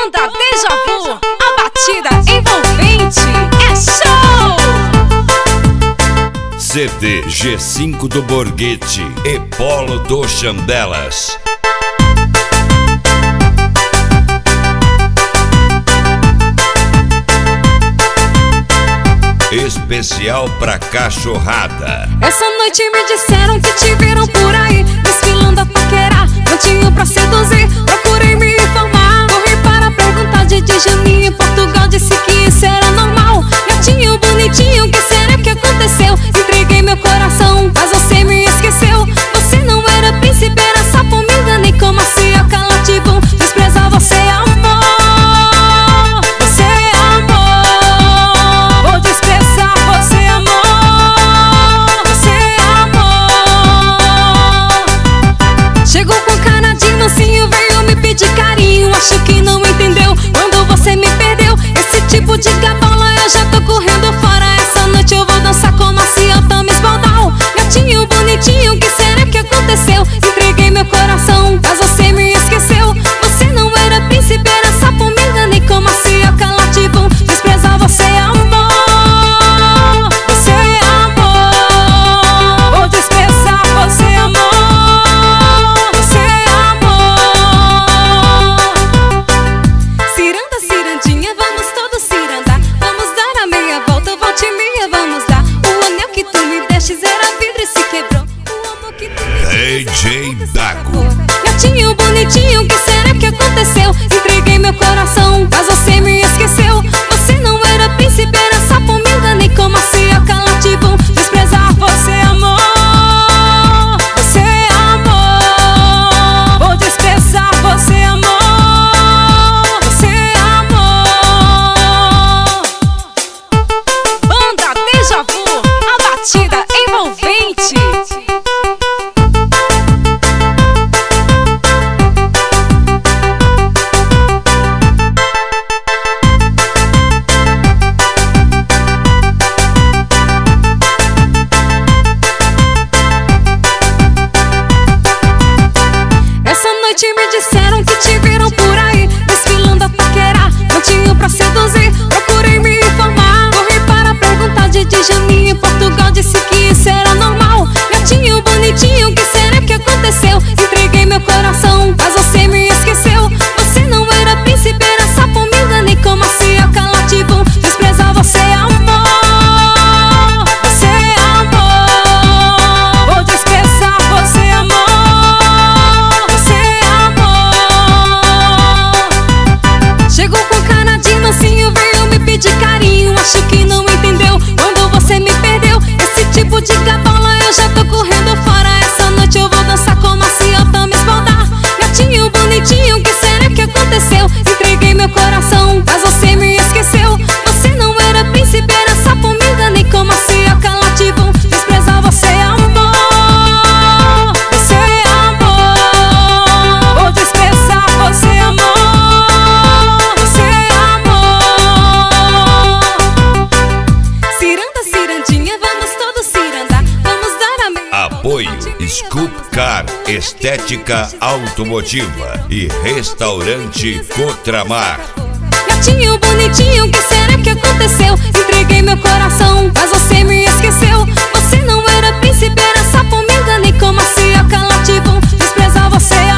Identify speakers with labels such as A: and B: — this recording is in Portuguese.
A: Banda Deja Vu, a batida envolvente é show!
B: CD G5 do Borghetti e Polo do Chandelas. Especial pra cachorrada.
A: Essa noite me disseram que te viram por aí desfilando a paquerar, cantinho pra seduzir. Procurei me informar, corri para perguntar de Janinho em Portugal. Disse que isso era normal. Gatinho bonitinho, que será que aconteceu? Entreguei meu coração, mas você me esqueceu. Você não era príncipe, era sapo, me enganei como assim a calativo. Desprezar você, amor. De carinho, acho que não entendeu quando você me perdeu. Esse tipo de gabola eu já tô correndo fora. Essa noite eu vou dançar como assim eu tô me esbaldal. Gatinho bonitinho, que será que aconteceu? Entreguei meu coração, mas você me esqueceu. Você não era príncipe, era sapo, me enganei como assim eu calativo. Desprezar você, amor. Você, amor. Vou desprezar você, amor.
B: DJ Dago.
A: Gatinho bonitinho, que será que aconteceu? Entreguei meu coração, mas você me esqueceu. Você não era príncipe, era sapo, me enganei como assim eu calativo. Desprezar você, amor. Você, amor. Vou desprezar você, amor. Você, amor. Banda Deja Vu, a batida envolvente. Me disseram que te viram por aí desfilando a paquerar, cantinho pra seduzir. Procurei me informar, corri para perguntar de Janinho em Portugal. Disse que isso era normal. Gatinho bonitinho, que será que aconteceu? Entreguei meu coração, mas você me esqueceu. Você não era príncipe, era sapo, me enganei como assim eu calativo. Desprezar você, amor. Você, amor. Vou desprezar você, amor. Chegou com cara de mansinho, veio me pedir carinho. Acho que não entendeu quando você me perdeu. Esse tipo de gabola eu já tô correndo fora. Essa noite eu vou dançar como assim eu tô me esbaldar. Gatinho bonitinho, que será que aconteceu? Entreguei meu coração, mas você me esqueceu. Você não era príncipe, era sapo, me enganei como assim eu calativo. Desprezar você, amor. Você, amor. Vou desprezar você, amor.
B: Apoio Scoop Car, estética automotiva e restaurante Cotramar.
A: Gatinho bonitinho, que será que aconteceu? Entreguei meu coração, mas você me esqueceu. Você não era príncipe, era sapo, me enganei como assim eu calativo. Desprezar você,